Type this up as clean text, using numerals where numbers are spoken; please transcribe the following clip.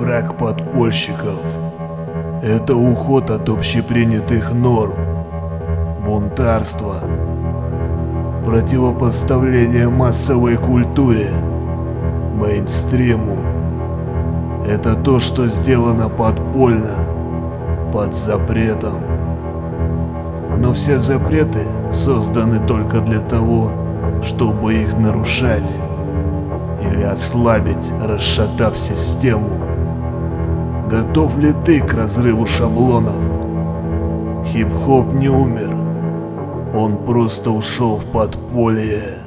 враг подпольщиков. Это уход от общепринятых норм, бунтарство, противопоставление массовой культуре, мейнстриму. Это то, что сделано подпольно, под запретом. Но все запреты созданы только для того, чтобы их нарушать или ослабить, расшатав систему. Готов ли ты к разрыву шаблонов? Хип-хоп не умер, он просто ушел в подполье.